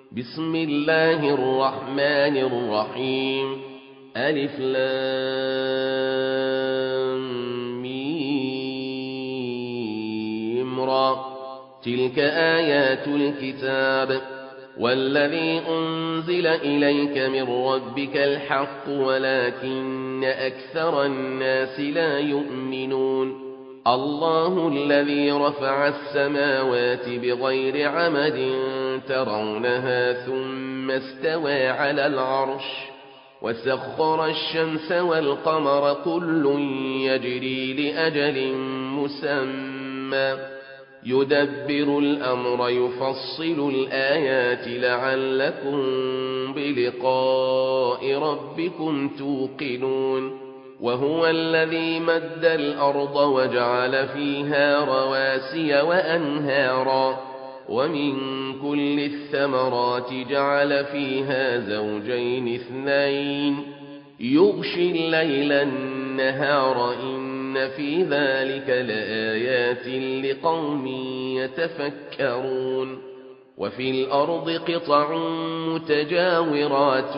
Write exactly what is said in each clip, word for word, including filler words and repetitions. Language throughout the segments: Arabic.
بسم الله الرحمن الرحيم. ألف لام ميم را. تلك آيات الكتاب والذي أنزل إليك من ربك الحق ولكن أكثر الناس لا يؤمنون. الله الذي رفع السماوات بغير عمد ترونها ثم استوى على العرش وسخر الشمس والقمر كل يجري لأجل مسمى يدبر الأمر يفصل الآيات لعلكم بلقاء ربكم توقنون. وهو الذي مد الأرض وجعل فيها رواسي وأنهارا ومن كل الثمرات جعل فيها زوجين اثنين يغشي الليل النهار إن في ذلك لآيات لقوم يتفكرون. وفي الأرض قطع متجاورات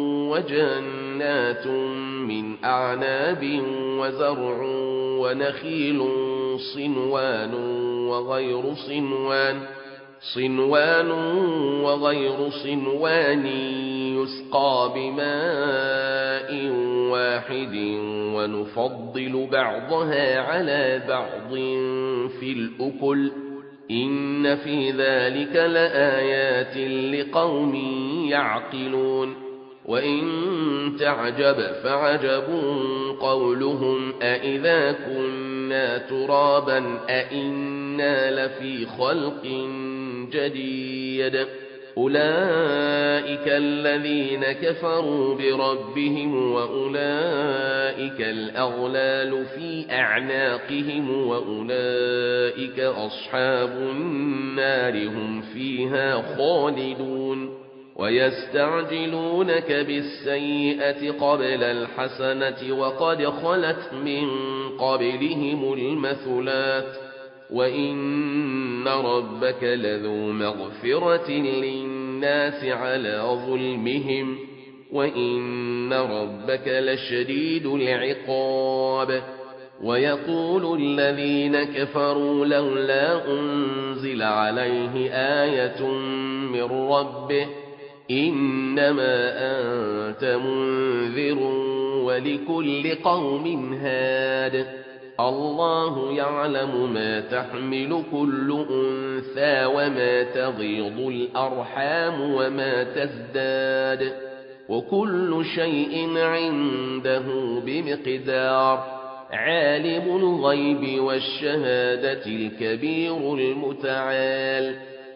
وجنات من أعناب وزرع ونخيل صنوان وغير صنوان صنوان وغير صنوان يسقى بماء واحد ونفضل بعضها على بعض في الأكل إن في ذلك لآيات لقوم يعقلون. وإن تعجب فعجب قولهم أإذا كنا ترابا أإنا لفي خلق جديد. أولئك الذين كفروا بربهم وأولئك الأغلال في أعناقهم وأولئك أصحاب النار هم فيها خالدون. ويستعجلونك بالسيئة قبل الحسنة وقد خلت من قبلهم المثلات وإن ربك لذو مغفرة للناس على ظلمهم وإن ربك لشديد العقاب. ويقول الذين كفروا لولا أنزل عليه آية من ربه إنما أنت منذر ولكل قوم هاد. الله يعلم ما تحمل كل أنثى وما تغيض الأرحام وما تزداد وكل شيء عنده بمقدار. عالم الغيب والشهادة الكبير المتعال.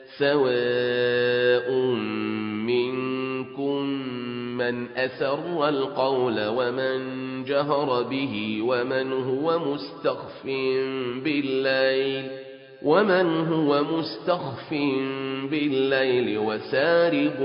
سواء منكم من أسر القول ومن جهر به ومن هو مستخف بالليل ومن هو مستخف بالليل وسارب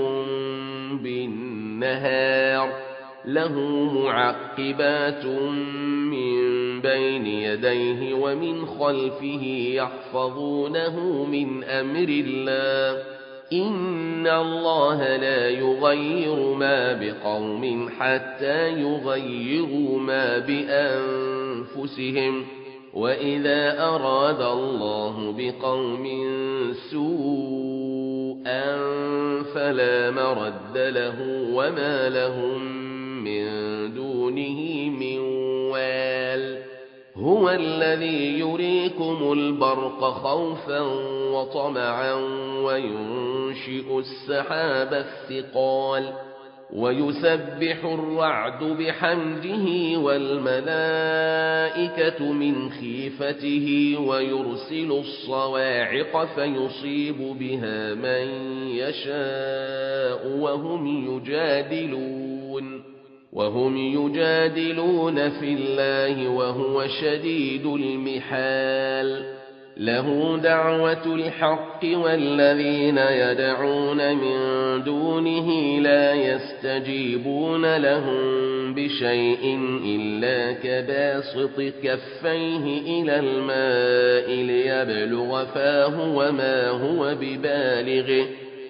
بالنهار. له معقبات من بين يديه ومن خلفه يحفظونه من أمر الله. إن الله لا يغير ما بقوم حتى يغيروا ما بأنفسهم وإذا أراد الله بقوم سوءا فلا مرد له وما لهم من دونه من وال. هو الذي يريكم البرق خوفا وطمعا وينشئ السحاب الثقال ويسبح الرعد بحمده والملائكة من خيفته ويرسل الصواعق فيصيب بها من يشاء وهم يجادلون وهم يجادلون في الله وهو شديد المحال. له دعوة الحق والذين يدعون من دونه لا يستجيبون لهم بشيء إلا كباسط كفيه إلى الماء ليبلغ فاه وما هو ببالغه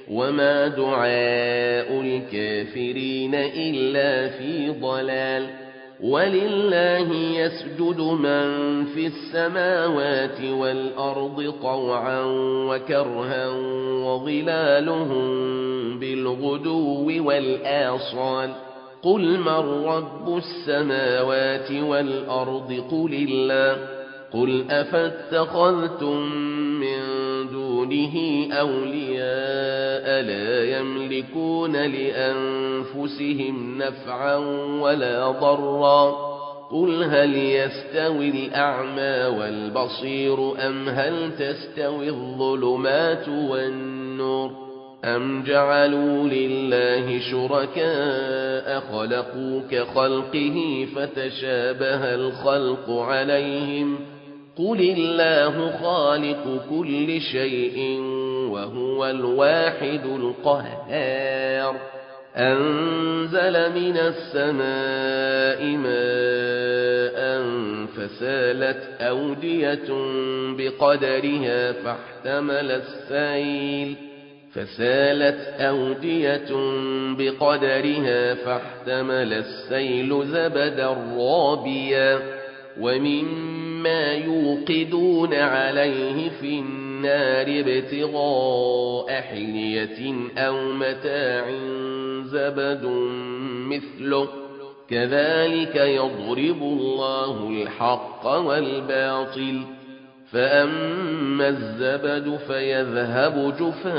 وما دعاء الكافرين إلا في ضلال ولله يسجد من في السماوات والأرض طوعا وكرها وظلالهم بالغدو والآصال قل من رب السماوات والأرض قل الله قل أفاتخذتم من دونه أولياء لا يملكون لأنفسهم نفعا ولا ضرا قل هل يستوي الأعمى والبصير أم هل تستوي الظلمات والنور أم جعلوا لله شركاء خلقوا كخلقه فتشابه الخلق عليهم قل الله خالق كل شيء وهو الواحد القهار أنزل من السماء ماء فسالت أودية بقدرها فاحتمل السيل فسالت أودية بقدرها فاحتمل السيل زبدا رابيا ومما يوقدون عليه في النار ابتغاء حلية أو متاع زبد مثله كذلك يضرب الله الحق والباطل فأما الزبد فيذهب جفاء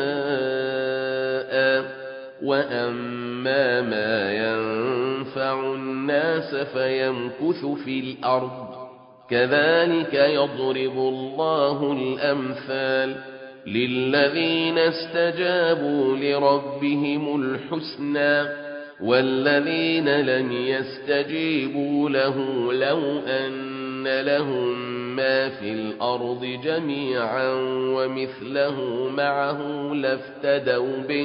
وأما ما ينفع الناس فيمكث في الأرض كذلك يضرب الله الأمثال للذين استجابوا لربهم الحسنى والذين لم يستجيبوا له لو أن لهم ما في الأرض جميعا ومثله معه لافتدوا به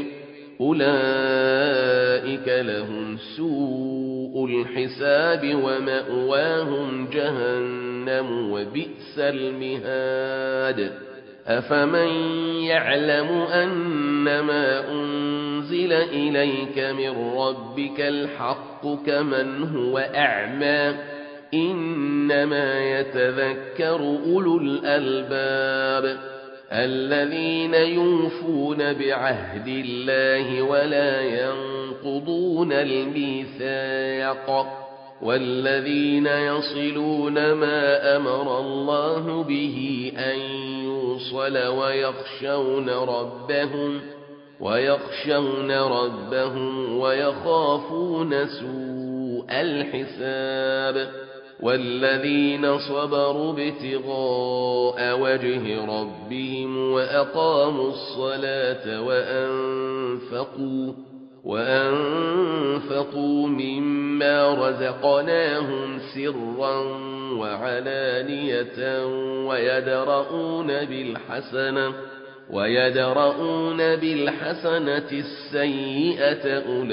أولئك لهم سوء الحساب ومأواهم جهنم وبئس المهاد أفمن يعلم أنما أنزل إليك من ربك الحق كمن هو أعمى إنما يتذكر أولو الألباب الذين يوفون بعهد الله ولا ينقضون الميثاق والذين يصلون ما أمر الله به أن يوصل ويخشون ربهم ويخشون ربهم ويخافون سوء الحساب والذين صبروا ابتغاء وجه ربهم وأقاموا الصلاة وأنفقوا وأنفقوا مما رزقناهم سرا وعلانية ويدرؤون بالحسنة ويدرؤون بالحسنة السيئة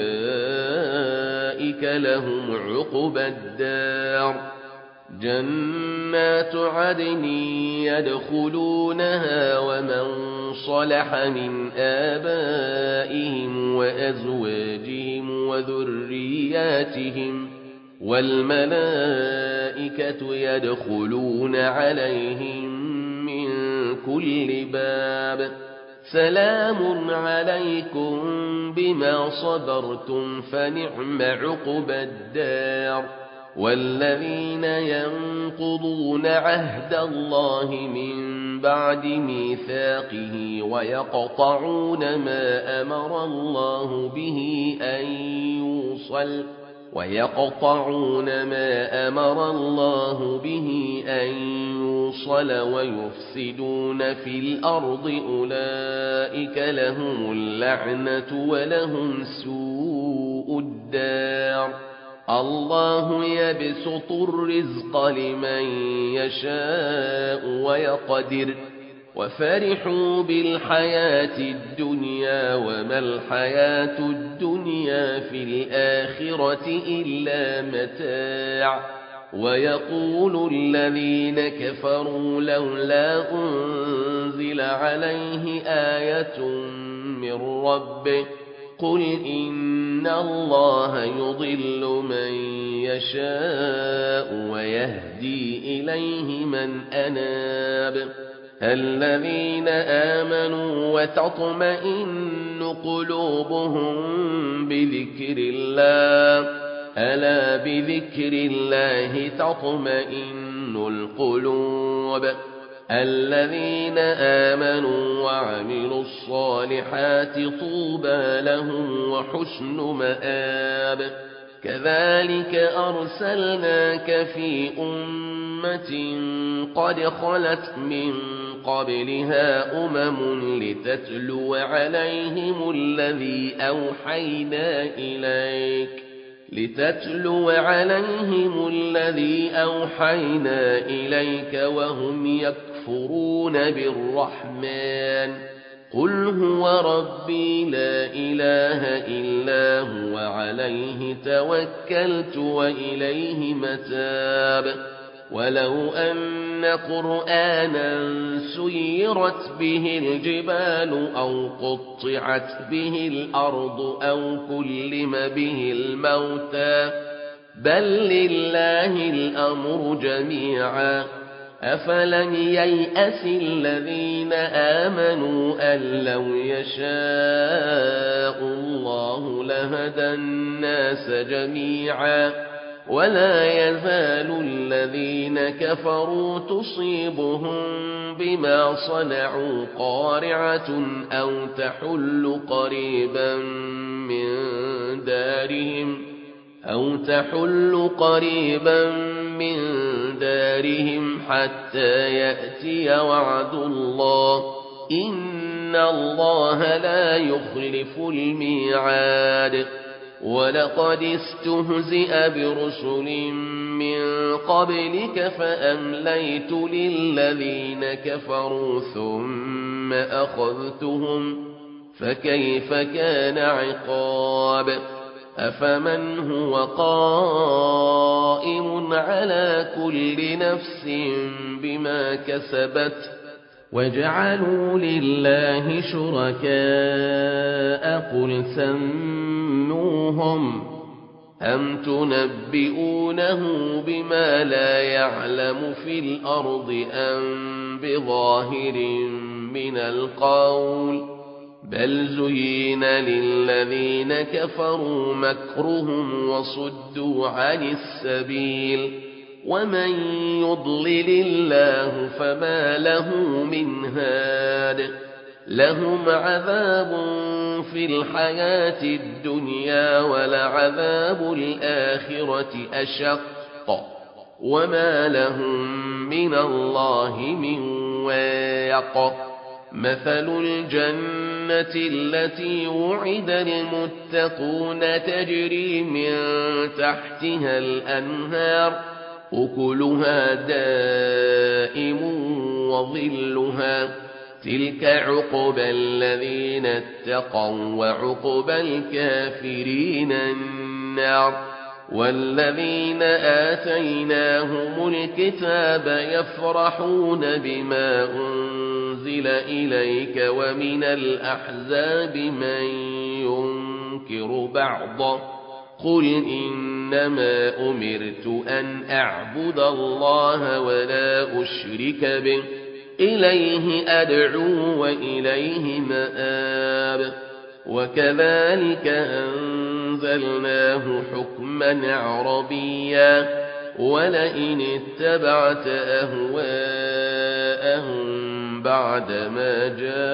أولئك لهم عقبى الدار جنات عدن يدخلونها ومن صلح من آبائهم وأزواجهم وذرياتهم والملائكة يدخلون عليهم من كل باب سلام عليكم بما صبرتم فنعم عقبى الدار والذين ينقضون عهد الله من بعد ميثاقه ويقطعون ما أمر الله به أن يوصل ويقطعون ما أمر الله به أن يوصل ويفسدون في الأرض أولئك لهم اللعنة ولهم سوء الدار الله يبسط الرزق لمن يشاء ويقدر وفرحوا بالحياة الدنيا وما الحياة الدنيا في الآخرة إلا متاع ويقول الذين كفروا لولا أنزل عليه آية من ربه قل إن الله يضل من يشاء ويهدي إليه من أناب الذين آمنوا وتطمئن قلوبهم بذكر الله ألا بذكر الله تطمئن القلوب الذين آمنوا وعملوا الصالحات طوبى لهم وحسن مآب كذلك أرسلناك في أمة قد خلت من قبلها أمم لتتلو عليهم الذي أوحينا إليك لتتلو عليهم الذي أوحينا إليك وهم يكفرون بالرحمن قل هو ربي لا إله إلا هو عليه توكلت وإليه متاب ولو أن قرآنا سيرت به الجبال أو قطعت به الأرض أو كلم به الموتى بل لله الأمر جميعا أفلم ييأس الذين آمنوا أن لو يشاء الله لهدى الناس جميعا ولا يزال الذين كفروا تصيبهم بما صنعوا قارعة أو تحل قريبا من دارهم أو تحل قريبا من دارهم حتى يأتي وعد الله إن الله لا يخلف الميعاد ولقد استهزئ برسل من قبلك فأمليت للذين كفروا ثم أخذتهم فكيف كان عقاب أفمن هو قائم على كل نفس بما كسبت وجعلوا لله شركاء قل سموهم أم تنبئونه بما لا يعلم في الأرض أم بظاهر من القول بل زين للذين كفروا مكرهم وصدوا عن السبيل ومن يضلل الله فما له من هاد لهم عذاب في الحياة الدنيا ولعذاب الآخرة أشق وما لهم من الله من واق مثل الجنة التي وعد المتقون تجري من تحتها الأنهار أكلها دائم وظلها تلك عقبى الذين اتقوا وعقبى الكافرين النار والذين آتيناهم الكتاب يفرحون بما أنزل إليك ومن الأحزاب من ينكر بعضه قل إنما أمرت أن أعبد الله ولا أشرك به إليه أدعو وإليه مآب وكذلك أنزلناه حكما عربيا ولئن اتبعت أهواءهم بعدما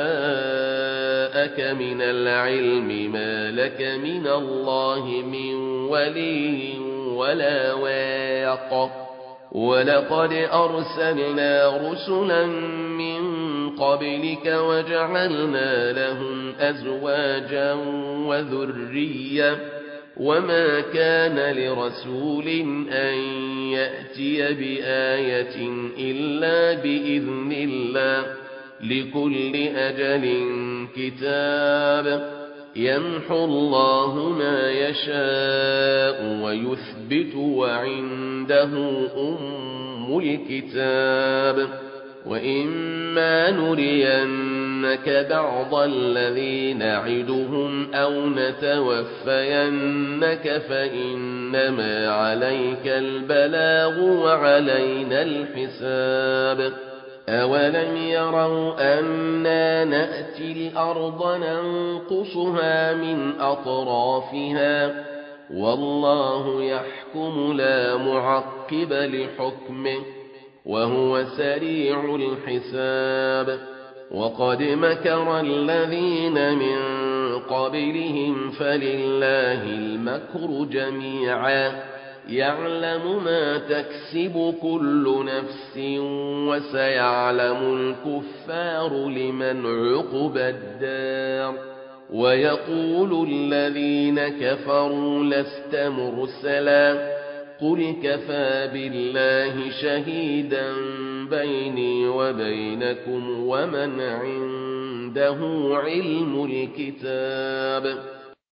جاءك من العلم ما لك من الله من ولي ولا واق ولقد أرسلنا رسلا من قبلك وجعلنا لهم أزواجا وذرية وما كان لرسول أن يأتي بآية إلا بإذن الله لكل أجل كتاب يمحو الله ما يشاء ويثبت وعنده أم الكتاب وإما نرين نُرِيَنَّكَ بَعْضَ الَّذِي نَعِدُهُمْ أَوْ نَتَوَفَّيَنَّكَ فَإِنَّمَا عَلَيْكَ الْبَلَاغُ وَعَلَيْنَا الْحِسَابُ أَوَلَمْ يَرَوْا أَنَّا نَأْتِي الْأَرْضَ نَنقُصُهَا مِنْ أَطْرَافِهَا وَاللَّهُ يَحْكُمُ لَا مُعَقِّبَ لِحُكْمِهِ وَهُوَ سَرِيعُ الْحِسَابِ وَقَدْ مَكَرَ الَّذِينَ مِنْ قَبْلِهِمْ فَلِلَّهِ الْمَكْرُ جَمِيعًا يَعْلَمُ مَا تَكْسِبُ كُلُّ نَفْسٍ وَسَيَعْلَمُ الْكُفَّارُ لِمَنْ عُقْبَى الدَّارِ وَيَقُولُ الَّذِينَ كَفَرُوا لَسْتَ مُرْسَلًا قُلْ كَفَى بِاللَّهِ شَهِيدًا بَيْنِي وَبَيْنَكُمْ وَمَنْ عِندَهُ عِلْمُ الْكِتَابِ